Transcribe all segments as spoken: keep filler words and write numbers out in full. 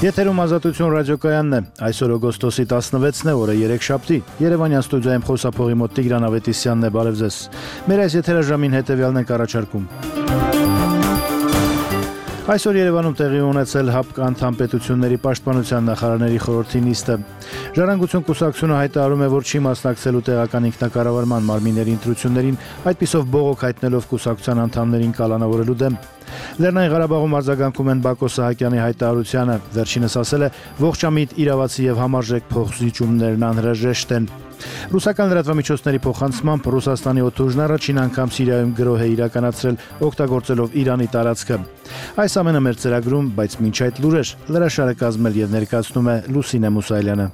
Եթերում Ազատություն ռադիոկայանն է, այսօր օգոստոսի տասնվեցն է, օրը երեքշաբթի, Երևանյան ստուդիայում խոսափողի մոտ Տիգրան Ավետիսյանն է, բարև ձեզ։ Մեր այս եթերաժամին հետևյալն ենք առաջարկում։ Այսօր Երևանում տեղի ունեցել ՀԱՊԿ անդամ պետությունների պաշտպանության նախարարների խորհրդի նիստը։ Ժառանգություն կուսակցությունը հայտարարում է, որ չի մասնակցելու տեղական ինքնակառավարման մարմինների ընտրություններին, այդպիսով բողոք հայտնելով կուսակցության անդամներին կալանավորելու դեմ։ Լեռնային Ղարաբաղում արձագանքում են Բակո Սահակյանի հայտարարությանը, վերջինս ասել է, ողջամիտ, իրավացի եւ համարժեք փոխզիջումներն անհրաժեշտ են։ Ռուսական լրատվամիջոցների փոխանցմամբ Ռուսաստանի օդուժն առաջին անգամ Սիրիայում գրոհ է իրականացրել, օգտագործելով Իրանի տարածքը։ Այս ամենը մեր ծրագրում, բայց մինչ այդ լուրեր, լրաշարը կազմել եւ ներկայացնում է Լուսինե Մուսայելյանը։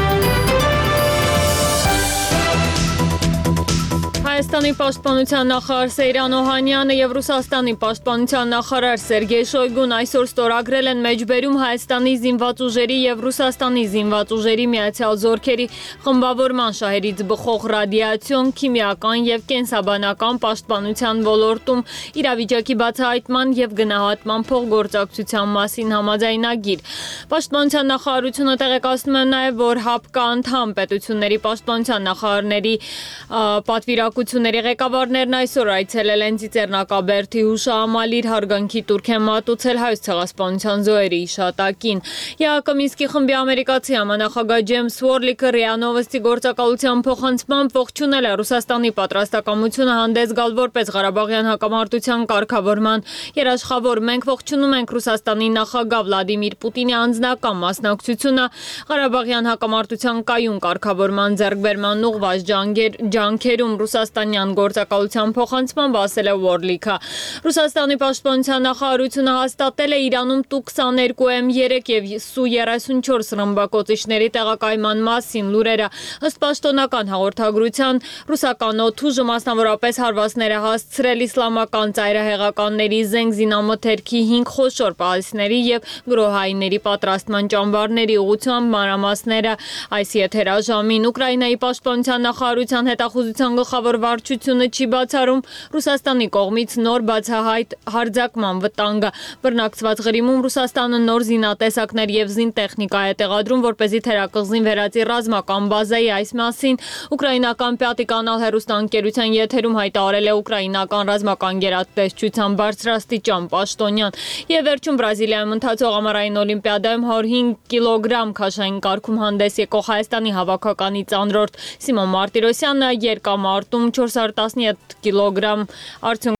Հայաստանի պաշտպանության նախարար Սեյրան Օհանյանը եւ Ռուսաստանի պաշտպանության նախարար Սերգեյ Շոյգուն այսօր ստորագրել են մեջբերում Հայաստանի զինված ուժերի եւ Ռուսաստանի զինված ուժերի միացյալ զորքերի խմբավորման շահերից բխող ռադիացիոն, քիմիական եւ կենսաբանական պաշտպանության ոլորտում իրավիճակի բացահայտման եւ գնահատման փոխգործակցության մասին համաձայնագիր։ Պաշտպանության նախարարությունը տեղեկացնում է նաեւ, որ ՀԱՊԿ անդամ պետությունների պաշտպանության նախարարների պատվիրակությունների ղեկավարներն այսօր այցելել են Ծիծեռնակաբերդի հուշահամալիր, հարգանքի տուրք են մատուցել Հայոց ցեղասպանության զոհերի հիշատակին։ ԵԱԿ Մինսկի խմբի ամերիկացի համանախագահ Ջեյմս Ուորլիկը ՌԻԱ Նովոստի գործակալության փոխանցմամբ ողջունել է Ռուսաստանի պատրաստակամությունը հանդես գալ որպես Ղարաբաղյան հակամարտության կարգավորման երաշխավոր։ Մենք ողջունում ենք Ռուսաստանի նախագահ Վլադիմիր Պուտինի անձնական մասնակցությունը Ղարաբաղյան հակամարտության կայուն կարգավորման ձեռքբերման ուղղված ջանքերում, Ռուսաստանյան գործակալության փոխանցմամբ ասել է Ուորլիկը։ Ռուսաստանի պաշտպանության նախարարությունը հաստատել է Իրանում Տու քսաներկու էմ երեք եւ Սու երեսունչորս ռմբակոծիչների տեղակայման մասին լուրերը։ Ըստ պաշտոնական հաղորդագրության, ռուսական օդուժը մասնավորապես հարվածներ է հասցրել իսլամական ծայրահեղականների զենք զինամթերքի հինգ խոշոր պահեստների եւ գրոհայինների պատրաստման ճամբարների ուղղությամբ մանրամասները այս եթերաժամին։ Ուկրաինայի պաշտպանության նախարարության հետախուզության գլխավոր վարչությունը չի բացառում Ռուսաստանի կողմից նոր բացահայտ հարձակման վտանգը։ Բռնակցված Ղրիմում Ռուսաստանը նոր զինատեսակներ եւ զինտեխնիկա է տեղադրում, որպեսզի թերակղզին վերածի ռազմական բազայի։ Այս մասին ուկրաինական Պյատի կանալ հեռուստաընկերության եթերում հայտարարել է ուկրաինական ռազմական գերատեսչության բարձրաստիճան պաշտոնյան։ Եվ վերջում Բրազիլիայում ընթացող ամառային օլիմպիադայում հարյուր հինգ կիլոգրամ քաշային կարգում հանդես եկող Հայաստանի հավաքականի ծանրորդ Սիմոն Մարտիրոսյանը երկամարտում չորս հարյուր տասնյոթ կիլոգրամ արդյունք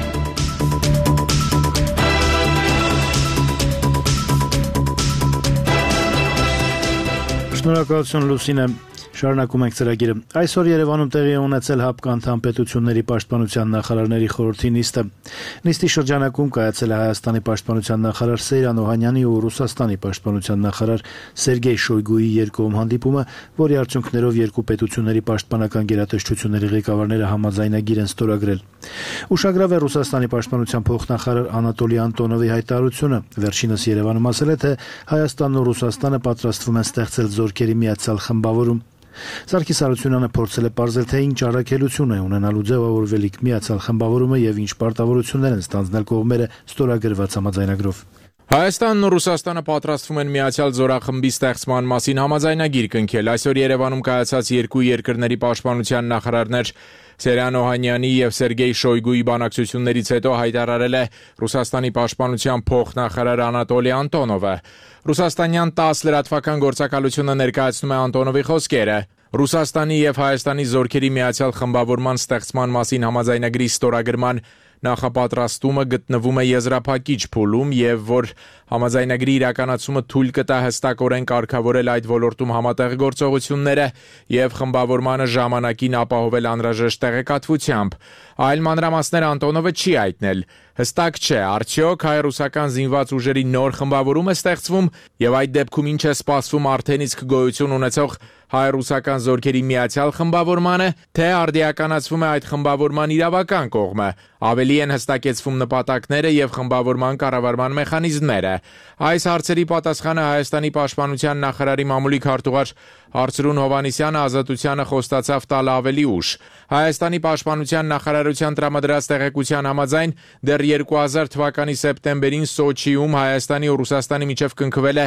Շնորհակալություն Լուսինե։ Շարունակում ենք ծրագիրը։ Այսօր Երևանում տեղի է ունեցել ՀԱՊԿ անդամ պետությունների պաշտպանության նախարարների խորհրդի նիստը։ Նիստի շրջանակում կայացել է Հայաստանի պաշտպանության նախարար Սեյրան Օհանյանի ու Ռուսաստանի պաշտպանության նախարար Սերգեյ Շոյգուի երկկողմ հանդիպումը, որի արդյունքներով երկու պետությունների պաշտպանական գերատեսչությունների ղեկավարները համաձայնագիր են ստորագրել։ Ուշագրավ է Ռուսաստանի պաշտպանության փոխնախարար Անատոլի Անտոնովի հայտարարությունը։ Վերջինս Երևանում ասել է, թե Հայաստանն ու Ռուսաստանը պատրաստվում են ստեղծել զորքերի միացյալ խմբավորում։ Սարգիս Արությունյանը փորձել է պարզել, թե ինչ առաքելություն է ունենալու ձևավորվելիք միացյալ խմբավորումը եւ ինչ պարտավորություններ են ստանձնել կողմերը ստորագրված համաձայնագրով։ Հայաստանն ու Ռուսաստանը պատրաստվում են միացյալ զորախմբի ստեղծման մասին համաձայնագիր կնքել։ Այսօր Երևանում կայացած երկու երկրների պաշտպանության նախարարներ Սեյրան Օհանյանի եւ Սերգեյ Շոյգուի բանակցություններից հետո հայտարարել է Ռուսաստանի պաշտպանության փոխնախարար Անատոլի Անտոնովը։ Ռուսաստանյան տաս լրատվական գործակալությունը ներկայացնում է Անտոնովի խոսքերը։ Ռուսաստանի եւ Հայաստանի զորքերի միացյալ խմբավորման ստեղծման մասին համաձայնագրի ստորագրման նախապատրաստումը գտնվում է եզրափակիչ փուլում եւ որ համաձայնագրի իրականացումը թույլ կտա հստակորեն կարգավորել այդ ոլորտում համատեղ գործողությունները եւ խմբավորմանը ժամանակին ապահովել անհրաժեշտ տեղեկատվությամբ։ Այլ մանրամասներ Անտոնովը չի հայտնել։ Հստակ չէ, արդյոք հայ-ռուսական զինված ուժերի նոր խմբավորում է ստեղծվում եւ այդ դեպքում ինչ է սպասվում արդեն իսկ գոյություն ունեցող հայ-ռուսական զորքերի միացյալ խմբավորմանը, թե արդիականացվում է այդ խմբավորման իրավական կողմը։ Ավելի են հստակեցվում նպատակները եւ խմբավորման կառավարման մեխանիզմները։ Այս հարցերի պատասխանը Հայաստանի պաշտպանության նախարարի մամուլի քարտուղար Արծրուն Հովհաննիսյանը Ազատությանը խոստացավ տալ ավելի ուշ։ Հայաստանի պաշտպանության նախարարության տրամադրած տեղեկության համաձայն դեռ երկու հազար թվականի սեպտեմբերին Սոչիում Հայաստանի ու Ռուսաստանի միջև կնքվել է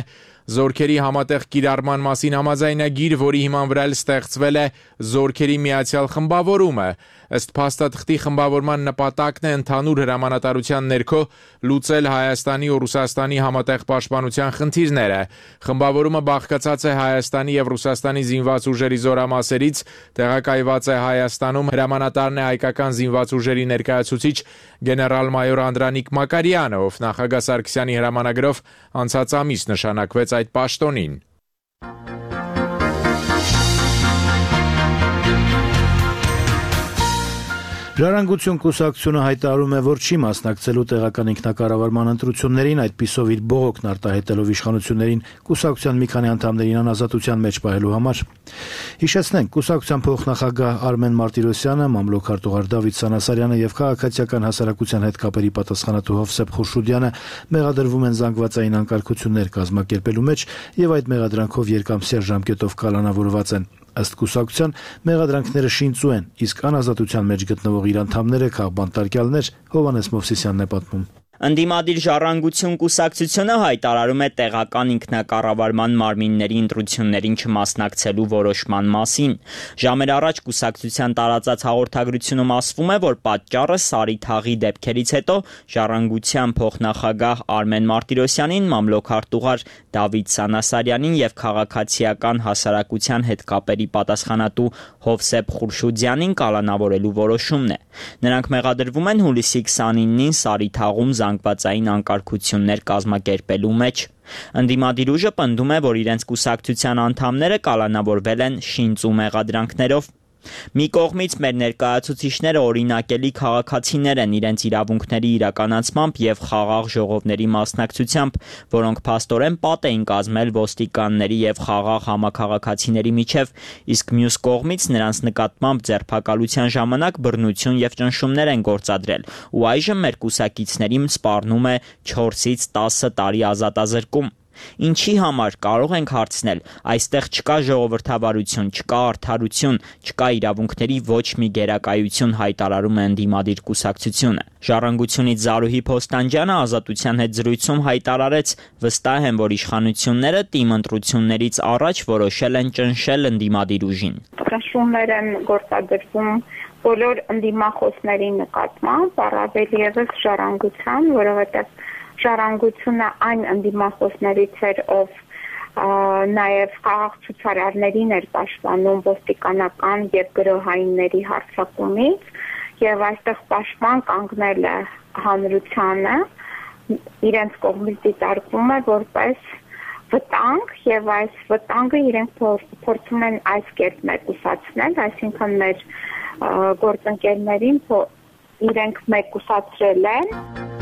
Զորքերի համատեղ կիրառման մասին համաձայնագիր, որի հիման վրա ստեղծվել է Զորքերի միացյալ խմբավորումը։ Ըստ փաստաթղթի խմբավորման նպատակն է ընդհանուր հրամանատարության ներքո լուծել Հայաստանի ու Ռուսաստանի համատեղ պաշտպանության խնդիրները։ Խմբավորումը բաղկացած է Հայաստանի եւ Ռուսաստանի զինված ուժերի զորամասերից, տեղակայված է Հայաստանում, հրամանատարն է հայկական զինված ուժերի ներկայացուցիչ գեներալ-մայոր Անդրանիկ Մակարյանը, ով նախագահ Սարգսյանի հրամանագրով անցած ամիս նշանակվեց այդ պաշտոնին։ Ժառանգություն կուսակցությունը հայտարարում է, որ չի մասնակցելու տեղական ինքնակառավարման ընտրություններին, այդպիսով իր բողոքն արտահայտելով իշխանություններին կուսակցության մի քանի անդամներին անազատության մեջ պահելու համար։ Հիշեցնենք, կուսակցության փոխնախագահ Արմեն Մարտիրոսյանը, մամլոք արտուղար Դավիթ Սանասարյանը եւ քաղաքացիական հասարակության հետ կապերի պատասխանատու Հովսեփ Խուրշուդյանը մեղադրվում են զանգվածային անկարգություններ կազմակերպելու մեջ եւ այդ մեղադրանքով երկամսյա ժամկետով կալանավորված են։ Ըստ կուսակցության մեղադրանքները շինծու են, իսկ անազատության մեջ գտնվող իր անդամները քաղբանտարկյալներ, Հովհաննես Մովսիսյանն է պատմում։ Ընդդիմադիր Ժառանգություն կուսակցությունը հայտարարում է տեղական ինքնակառավարման մարմինների ընտրություններին չմասնակցելու որոշման մասին։ Ժամեր առաջ կուսակցության տարածած հաղորդագրությունում ասվում է, որ պատճառը Սարի թաղի դեպքերից հետո Ժառանգության փոխնախագահ Արմեն Մարտիրոսյանին, մամլոք արտուղար Դավիթ Սանասարյանին եւ քաղաքացիական հասարակության հետ կապերի պատասխանատու Հովսեփ Խուրշուդյանին կալանավորելու որոշումն է։ Նրանք մեղադրվում են հուլիսի քսանինին Սարի թաղում զանգվածային անկարգություններ կազմակերպելու մեջ։ Ընդդիմադիր ուժը պնդում է, որ իրենց կուսակցության անդամները կալանավորվել են շինծու մեղադրանքներով։ Մի կողմից մեր ներկայացուցիչները օրինակելի քաղաքացիներ են իրենց իրավունքների իրականացմամբ եւ խաղաղ ժողովների մասնակցությամբ, որոնք փաստորեն պատ էին կազմել ոստիկանների եւ խաղաղ համաքաղաքացիների միջև, իսկ մյուս կողմից նրանց նկատմամբ ձերբակալության ժամանակ բռնություն եւ ճնշումներ են գործադրել, ու այժմ մեր կուսակիցներին սպառնում է չորսից տասը տարի ազատազրկում։ Ինչի համար կարող ենք հարցնել, այստեղ չկա ժողովրդավարություն, չկա արդարություն, չկա իրավունքների ոչ մի գերակայություն, հայտարարում է ընդդիմադիր կուսակցությունը։ Ժառանգությունից Զարուհի Փոստանջյանը Ազատության հետ զրույցում հայտարարեց, վստահ են, որ իշխանությունները թիմ ընտրություններից առաջ որոշել են ճնշել ընդդիմադիր ուժին։ Ճնշումներ են գործադրվում բոլոր ընդդիմախոսների նկատմամբ, առավել ևս ժառանգության, որովհետև Ժառանգությունը այն ընդդիմախոսներից էր, ով նաև խաղաղ ցուցարարներին էր պաշտպանում ոստիկանական եւ գրոհայինների հարձակումից, եւ այստեղ պաշտպան կանգնել է հանրությանը, իրենց կողմից դիտարկվում է որպես վտանգ, եւ այս վտանգը իրենք փորձում են այս կերպ մեկուսացնել, այսինքն մեր գործընկերներին իրենք մեկուսացրել են։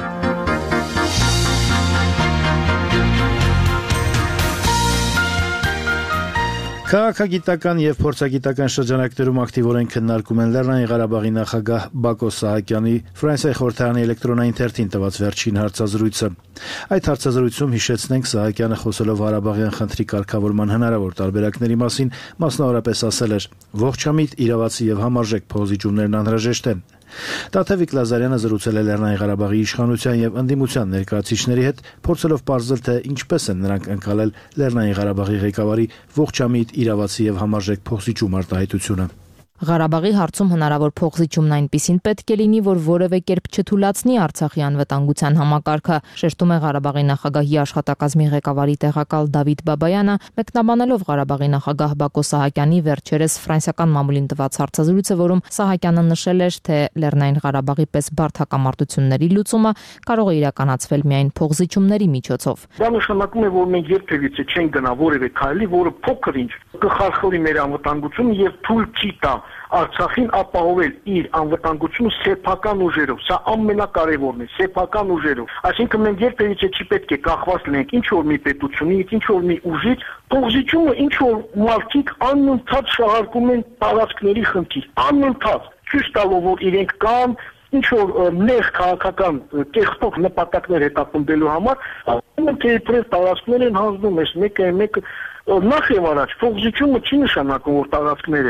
Քաղաքագիտական եւ փորձագիտական շրջանակներում ակտիվորեն քննարկում են Լեռնային Ղարաբաղի նախագահ Բակո Սահակյանի Ֆրանսիայի խորհրդարանի էլեկտրոնային թերթին տված վերջին հարցազրույցը։ Այդ հարցազրույցում հիշեցնենք Սահակյանը խոսելով Ղարաբաղյան խնդրի կարգավորման հնարավոր տարբերակների մասին, մասնավորապես ասել էր. «Ողջամիտ, իրավացի եւ համարժեք փոխզիջումներն անհրաժեշտ են»։ Տաթևիկ Լազարյանը զրուցել է Լեռնային Ղարաբաղի իշխանության եւ ընդդիմության ներկայացուցիչների հետ, փորձելով պարզել, թե ինչպես են նրանք ընկալել Լեռնային Ղարաբաղի ղեկավարի ողջամիտ, իրավացի եւ համարժեք փոխզիջում արտահայտությունը։ Ղարաբաղի հարցում հնարավոր փոխզիջումն այնպիսին պետք է լինի, որ որևէ կերպ չթուլացնի Արցախի անվտանգության համակարգը, շեշտում է Ղարաբաղի նախագահի աշխատակազմի ղեկավարի տեղակալ Դավիթ Բաբայանը, մեկնաբանելով Ղարաբաղի նախագահ Բակո Սահակյանի վերջերս ֆրանսիական մամուլին տված հարցազրույցը, որում Սահակյանը նշել էր, թե Լեռնային Ղարաբաղի պես բարդ հակամարտությունների լուծումը կարող է իրականացվել միայն փոխզիջումների միջոցով։ Դա նշանակում է, որ մենք երբևիցե չենք գնա որևէ քայլի, որը փոքր ինչ կխարխլի մեր անվտանգությունը եւ թույլ չի տա Արցախին ապահովել իր անվտանգությունը սեփական ուժերով, սա ամենակարևորն է, սեփական ուժերով։ Այսինքն մենք երբևիցե չի պետք է կախված լինենք ինչ որ մի պետությունից, ինչ որ մի ուժից, փոխզիջումը ինչ որ մարդիկ անընդհատ շահարկում են տարածքների խնդիր, անընդհատ ցույց տալով, որ իրենք կան ինչ որ նեղ քաղաքական կեղտող նպատակներ հետապնդելու համար, մենք իբրև տարածքներ են հանձնում, այս մեկը մեկը նախ եւ առաջ փոխզիջումը չի նշանակում, որ տարածքներ են։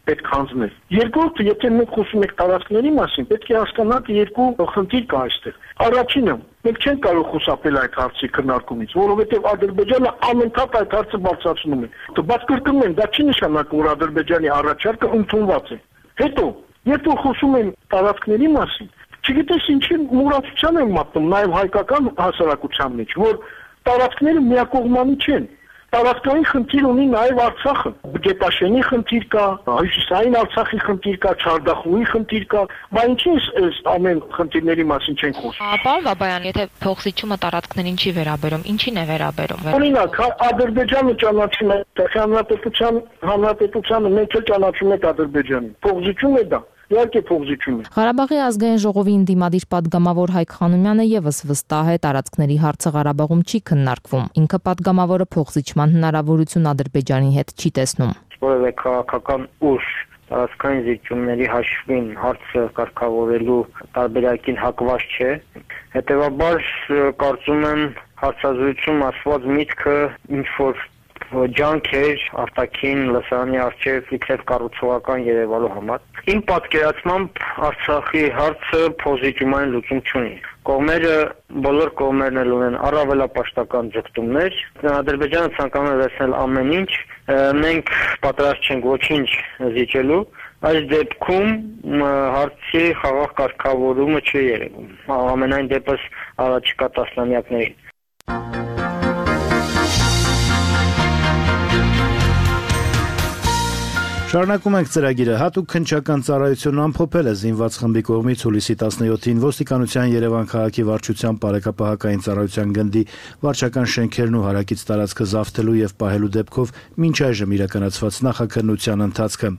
պետք հանձնել։ Երկրորդը, եթե մենք խոսում ենք տարածքների մասին, պետք է հասկանանք երկու խնդիր կա այստեղ։ Առաջինը, մենք չենք կարող խուսափել այդ հարցի քննարկումից, որովհետև Ադրբեջանը անընդհատ այդ հարցը բարձրացնում է։ Բայց կրկնում եմ, դա չի նշանակում, որ Ադրբեջանի առաջարկը ընդունված է։ Հետո, երբ որ խոսում են տարածքների մասին, չգիտես ինչի մուրացության են մատնում նաև հայկական հասարակության մեջ, որ տարածքները միակողմանի չեն։ Տարածքային խնդիր ունի նաև Արցախը։ Գետաշենի խնդիր կա, հյուսիսային Արցախի խնդիր կա, Չարդախուի խնդիր կա, բայց ինչի՞ այս ամեն խնդիրների մասին չենք խոսում։ Պարոն Բաբայան, եթե փոխզիջումը տարածքներին չի վերաբերում, ինչին է վերաբերում։ Օրինակ, Ադրբեջանը ճանաչում է հանրապետության հանրապետությանը, մենք էլ ճանաչում ենք Ադրբեջանին։ Փոխզիջում է դա։ Իհարկե փոխզիջում է։ Ղարաբաղի ազգային ժողովի ընդդիմադիր падգամավոր Հայկ Խանոմյանը եւս վստահ է, տարածքների հարցը Ղարաբաղում չի քննարկվում։ Ինքը падգամավորը փոխզիջման հնարավորություն Ադրբեջանի հետ չի տեսնում։ Որևէ քաղաքական ուժ տարածքային զիջումների հաշվին հարցը կարգավորելու տարբերակին հակված չէ։ Հետևաբար կարծում եմ հարցազրույցում ասված միտքը ինչ որ ջանքեր արտաքին լսարանի արչև իբրև կառուցողական երևալու համար։ Իմ պատկերացմամբ Արցախի հարցը փոխզիջումային լուծում չունի։ Կողմերը, բոլոր կողմերն էլ ունեն առավելապաշտական ձգտումներ։ Ադրբեջանը ցանկանում է վերցնել ամեն ինչ, մենք պատրաստ չենք ոչինչ զիջելու։ Այս դեպքում հարցի խաղաղ կարգավորումը չի երևում։ Ամենայն դեպս առաջիկա տասնամյակներին։ Շարունակում ենք ծրագիրը։ Հատուկ քննչական ծառայությունն ամփոփել է զինված խմբի կողմից հուլիսի տասնյոթին ոստիկանության Երևան քաղաքի վարչության բարեկապահական ծառայության գնդի վարչական շենքերն ու հարակից տարածքը զավթելու եւ պահելու դեպքով մինչ այժմ իրականացված նախաքննության ընթացքը։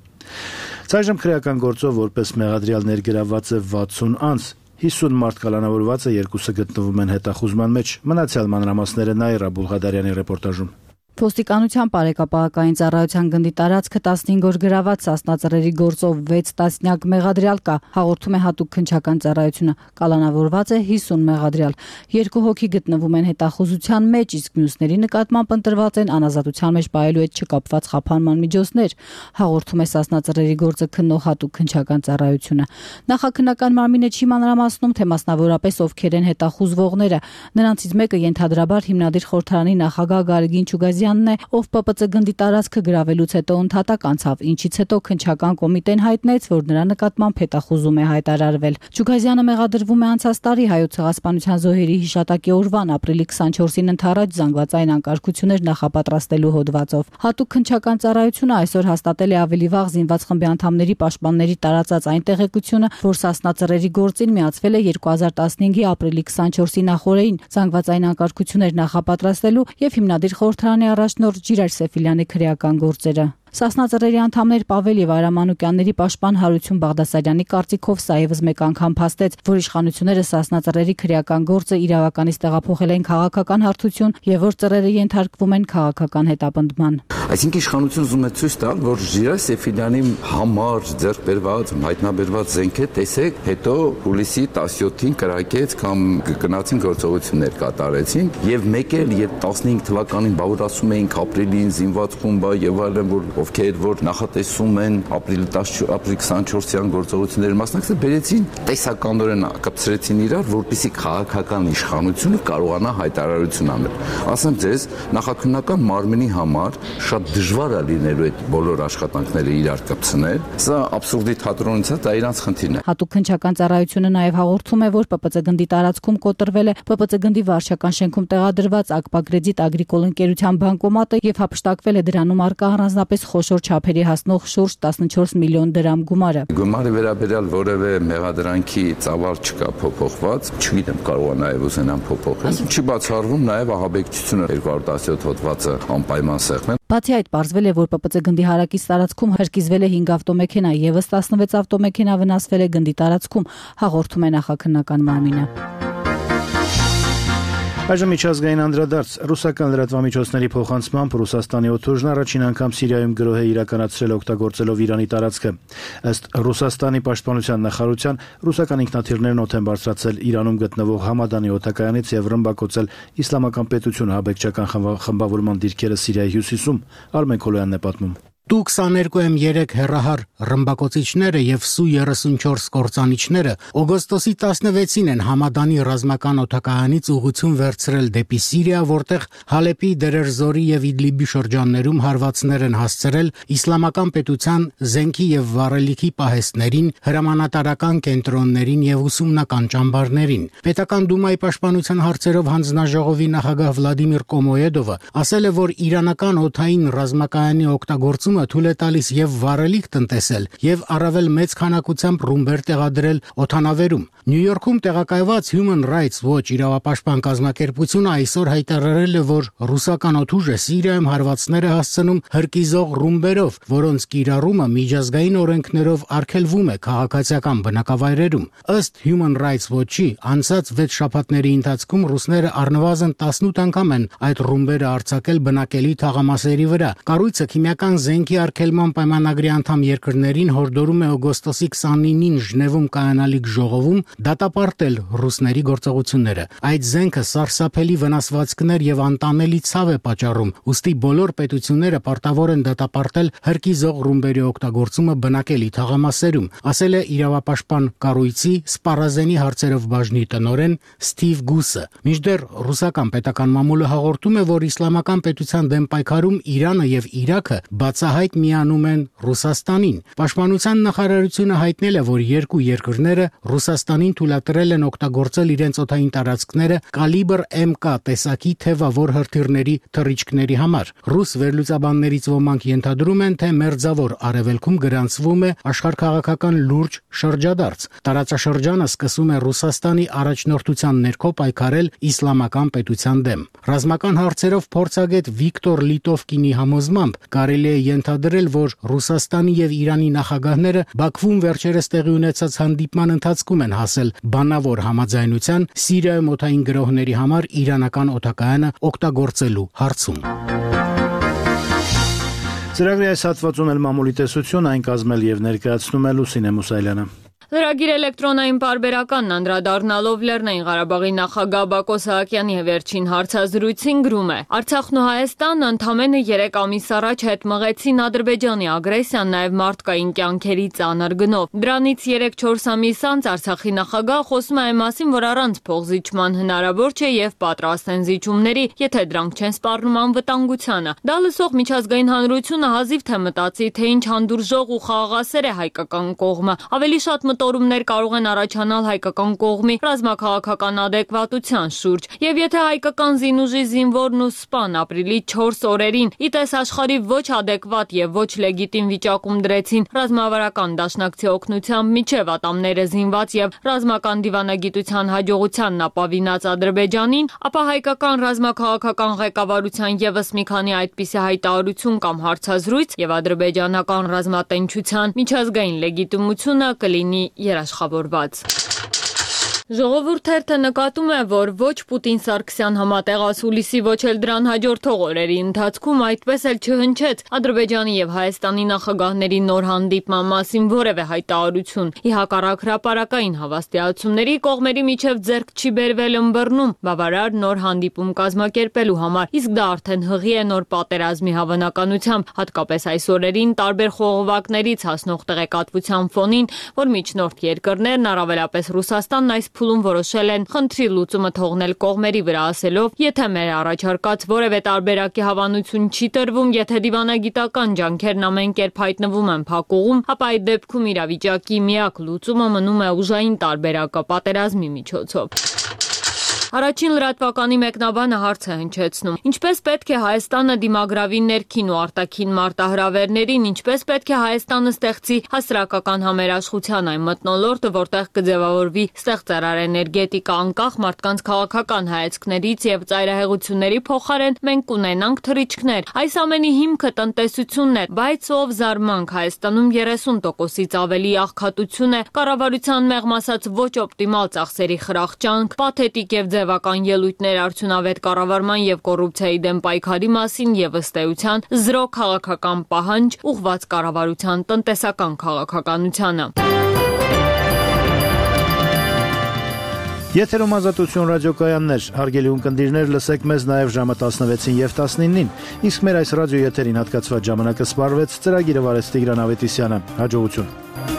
Ցայժմ քրեական գործով որպես մեղադրյալ ներգրավված է վաթսուն անձ, հիսուն մարդ կալանավորված է, երկուսը գտնվում են հետախուզման մեջ։ Մնացյալ մանրամասները Նաիրա Բուլղադարյանի ռեպորտաժում։ Ոստիկանության բարեկապահական ծառայության գնդի տարածքը տասնհինգ օր գրաված սասնածռերի գործով վեց տասնյակ մեղադրյալ կա, հաղորդում է հատուկ քննչական ծառայությունը։ Կալանավորված է հիսուն մեղադրյալ։ Երկու հոգի գտնվում են հետախուզության մեջ, իսկ մյուսների նկատմամբ ընտրված են անազատության մեջ պահելու հետ չկապված խափանման միջոցներ, հաղորդում է սասնածռերի գործը քննող հատուկ քննչական ծառայությունը։ Նախաքննական մարմինը չի մանրամասնում, թե մասնավորապես ովքեր են հետախուզվողները։ Նրանցից մեկը ենթադրաբար հիմնադիր խորհրդարանի նախագահ Գարեգին Չուգազյանն է, ով Պ Պ Ծ գնդի տարածքը գրավելուց հետո ընդհատակ անցավ, ինչից հետո քննչական կոմիտեն հայտնեց, որ նրա նկատմամբ հետախուզում է հայտարարվել։ Չուգազյանը մեղադրվում է անցած տարի Հայոց ցեղասպանության զոհերի հիշատակի օրվան ապրիլի քսանչորսին ընթരാճ զանգվածային անկարգություններ նախապատրաստելու հոդվածով։ Հատուկ քննչական ծառայությունը այսօր հաստատել է ավելի վաղ զինված խմբի անդամների պաշտպանների տարածած այն տեղեկությունը, որ սասնածռերի գործին միացվել է երկու հազար տասնհինգի ապրիլի քսանչորսի նախօրեին զանգվածային անկարգություններ նախապատրաստելու եւ հիմնադիր խորհրդարանի առաջնորդ Ժիրայր Սեֆիլյանի քրեական գործերը։ Սասնածռերի անդամներ Պավել եւ Արա Մանուկյանների պաշտպան Հարություն Բաղդասարյանի կարծիքով սա եւս մեկ անգամ փաստեց, որ իշխանությունները սասնածռերի քրեական գործը իրավականից տեղափոխել են քաղաքական հարթություն եւ որ ծռերը ենթարկվում են քաղաքական հետապնդման։ Այսինքն իշխանությունը ուզում է ցույց տալ, որ Ժիրայր Սեֆիլյանի համար ձեռք բերված, հայտնաբերված զենքը, տեսեք, հետո հուլիսի տասնյոթին կրակեց կամ գնացին գործողություններ կատարեցին եւ մեկ էլ երբ տասնհինգ թվականին բավարարում էինք ապրիլին զինված խումբը եւ այլն, որ ովքեր որ նախատեսում են ապրիլի ապրիլի քսանչորսյան գործողությունների մասնակցել, բերեցին տեսականորեն կապցրեցին իրար, որպեսզի քաղաքական իշխանությունը կարողանա հայտարարություն անել։ Ասեմ ձեզ, նախաքննական մարմինի համար շատ դժվար է լինելու այդ բոլոր աշխատանքները իրար կապցնել։ Սա աբսուրդի թատրոնից է, դա իրանց խնդիրն է։ Հատուկ քննչական ծառայությունը նաև հաղորդում է, որ Պ Պ Ծ գնդի տարածքում կոտրվել է Պ Պ Ծ գնդի վարչական շենքում տեղադրված Ակպագրեդիտ ագրիկոլ ընկերության բանկոմատը եւ հափշտակվել է դրանում արկա առանձնապես խոշոր չափերի հասնող շուրջ տասնչորս միլիոն դրամ գումարը։ Գումարի վերաբերյալ որևէ մեղադրանքի ծավալ չկա փոփոխված, չգիտեմ կարող է նաև ուզենան փոփոխել։ Չի բացառվում նաև ահաբեկչությունը երկու հազար տասնյոթ հոդվածը անպայման սեղմել։ Բացի այդ, պարզվել է, որ Պ Պ Ծ գնդի հարակից տարածքում հրկիզվել է հինգ ավտոմեքենա, եւս տասնվեց ավտոմեքենա վնասվել է գնդի տարածքում, հաղորդում է նախաքննական մարմինը։ Այժմ միջազգային անդրադարձ։ Ռուսական լրատվամիջոցների փոխանցմամբ Ռուսաստանի օդուժն առաջին անգամ Սիրիայում գրոհ է իրականացրել օգտագործելով Իրանի տարածքը։ Ըստ Ռուսաստանի պաշտպանության նախարարության, ռուսական ինքնաթիռներն օդ են բարձրացել Իրանում գտնվող Համադանի օդակայանից եւ ռմբակոծել իսլամական պետությունը ահաբեկչական խմբավորման դիրքերը Սիրիայի հյուսիսում։ Արմեն Քոլոյանն է պատմում։ Տու քսաներկու եմ երեք հեռահար ռմբակոծիչները եւ Սու երեսունչորս կործանիչները օգոստոսի տասնվեցին են Համադանի ռազմական օդակայանից ուղղություն վերցրել դեպի Սիրիա, որտեղ Հալեպի, Դերերզորի եւ Իդլիբի շրջաններում հարվածներ են հասցրել իսլամական պետության զենքի եւ վառելիքի պահեստներին, հրամանատարական կենտրոններին եւ ուսումնական ճամբարներին։ Պետական դումայի պաշտպանության հարցերով հանձնաժողովի նախագահ Վլադիմիր Կոմոեդովը ասել է, որ իրանական օդային ռազմակայանի օգտագործումը թույլ է տալիս եւ վառելիք տնտեսել եւ առավել մեծ քանակությամբ ռումբեր տեղադրել օդանավերում։ Նյու Յորքում տեղակայված Human Rights Watch իրավապաշտպան կազմակերպությունը այսօր հայտարարել է, որ ռուսական օդուժը Սիրիայում հարվածներ է հասցնում հրկիզող ռումբերով, որոնց կիրառումը միջազգային օրենքներով արգելվում է քաղաքացիական բնակավայրերում։ Ըստ Human Rights Watch-ի, անցած վեց շաբաթների ընթացքում ռուսները առնվազն տասնութ անգամ են այդ ռումբերը արձակել բնակելի թաղամասերի վրա։ Կառույցը քիմիական զենքի արգելման պայմանագրի անդամ երկրներին հորդորում է օգոստոսի քսանինին Ժնևում կայանալիք ժողովում դատապարտել ռուսների գործողությունները։ Այդ զենքը սարսափելի վնասվածքներ եւ անտանելի ցավ է պատճառում, ուստի բոլոր պետությունները պարտավոր են դատապարտել հրկիզող ռումբերի օգտագործումը բնակելի թաղամասերում, ասել է իրավապաշտպան կառույցի սպառազենի հարցերով բաժնի տնօրեն Սթիվ Գուսը։ Մինչդեռ ռուսական պետական մամուլը հաղորդում է, որ իսլամական պետության դեմ պայքարում Իրանը եւ Իրաքը բացահայտ միանում են Ռուսաստանին։ Պաշտպանության նախարարությունը հայտնել է, որ երկու երկրները Ռուսաստանին թույլատրել են օգտագործել իրենց օդային տարածքները կալիբր էմ կա տեսակի թևավոր հրթիռների թռիչքների համար։ Ռուս վերլուծաբաններից ոմանք ենթադրում են, թե մերձավոր արևելքում գրանցվում է աշխարհքաղաքական լուրջ շրջադարձ։ Տարածաշրջանը սկսում է Ռուսաստանի առաջնորդության ներքո պայքարել իսլամական պետության դեմ։ Ռազմական հարցերով փորձագետ Վիկտոր Լիտովկինի համոզմամբ կարելի է ենթադրել, որ Ռուսաստանի եւ Իրանի նախագահները Բաքվում վերջերս տեղի ունեցած հանդիպման ընթացքում են հասել բանավոր համաձայնության Սիրիայում օդային գրոհների համար իրանական օդակայանը օգտագործելու հարցում։ Ծրագրի այս հատվածում էլ մամուլի տեսություն այն կազմել եւ ներկայացնում է Լուսինե Մուսայելյանը։ Լրագիր էլեկտրոնային պարբերականն անդրադառնալով Լեռնային Ղարաբաղի նախագահ Բակո Սահակյանի վերջին հարցազրույցին գրում է. Արցախն ու Հայաստանը ընդամենը երեք ամիս առաջ հետ մղեցին Ադրբեջանի ագրեսիան նաև մարդկային կյանքերի ծանր գնով։ Դրանից երեք-չորս ամիս անց Արցախի նախագահը խոսում է այն մասին, որ առանց փոխզիջման հնարավոր չէ եւ պատրաստ են զիջումների, եթե դրանք չեն սպառնում անվտանգությանը։ Դա լսող միջազգային հանրությունը հազիվ թե մտածի, թե ինչ հանդուրժող ու խաղաղասեր է հայկական կողմը։ Ավելի շատ մտորումներ կարող են առաջանալ հայկական կողմի ռազմաքաղաքական ադեկվատության շուրջ, եւ եթե հայկական զինուժի զինվորն ու սպան ապրիլի չորս օրերին ի տես աշխարհի ոչ ադեկվատ եւ ոչ լեգիտիմ վիճակում դրեցին ռազմավարական դաշնակցի օգնությամբ միջև ատամները զինված եւ ռազմական դիվանագիտության հաջողությանն ապավինած Ադրբեջանին, ապա հայկական ռազմաքաղաքական ղեկավարության եւս մի քանի այդպիսի հայտարարություն կամ հարցազրույց եւ ադրբեջանական ռազմատենչության միջազգային լեգիտիմությունը կլինի երաշխավորված։ Ժողովուրդ թերթը նկատում է, որ ոչ Պուտին-Սարգսյան համատեղած հուլիսի, ոչ էլ դրան հաջորդող օրերի ընթացքում այդպես էլ չհնչեց Ադրբեջանի եւ Հայաստանի նախագահների նոր հանդիպման մասին որևէ հայտարարություն։ Ի հակառակ հրապարակային հավաստիացումների կողմերի միջև ձեռք չի բերվել ըմբռնում բավարար նոր հանդիպում կազմակերպելու համար, իսկ դա արդեն հղի է նոր պատերազմի հավանականությամբ, հատկապես այս օրերին տարբեր խողովակներից հասնող տեղեկատվության ֆոնին, որ միջնորդ երկրներն, առավելապես Ռուսաստանն այս փուլում որոշել են խնդրի լուծումը թողնել կողմերի վրա, ասելով, եթե մեր առաջարկած որևէ տարբերակի հավանություն չի տրվում, եթե դիվանագիտական ջանքերն ամեն կերպ հայտնվում են փակուղում, ապա այդ դեպքում իրավիճակի միակ լուծումը մնում է ուժային տարբերակը պատերազմի միջոցով։ Առաջին լրատվականի մեկնաբանը հարց է հնչեցնում. ինչպես պետք է Հայաստանը դիմագրավի ներքին ու արտաքին մարտահրավերներին, ինչպես պետք է Հայաստանը ստեղծի հասարակական համերաշխության այն մթնոլորտը, որտեղ կձևավորվի ստեղծարար էներգետիկա անկախ մարդկանց քաղաքական հայացքներից եւ ծայրահեղությունների փոխարեն մենք կունենանք թռիչքներ։ Այս ամենի հիմքը տնտեսությունն է, բայց ով զարմանք Հայաստանում երեսուն տոկոսից ավելի աղքատություն է, կառավարության մեղմ ասած ոչ օպտիմալ ծախսերի խրախճանք, պաթետիկ եւ ձևական ելույթներ արդյունավետ կառավարման եւ կոռուպցիայի դեմ պայքարի մասին եւ ըստ էության զրո քաղաքական պահանջ ուղղված կառավարության տնտեսական քաղաքականությանը։ Եթերում Ազատություն ռադիոկայաններ, հարգելի ունկնդիրներ, լսեք մեզ նաև ժամը տասնվեցին եւ տասնինին, իսկ մեր այս ռադիո եթերին հատկացված ժամանակը սպառվեց, ծրագիրը վարեց Տիգրան Ավետիսյանը, հաջողություն։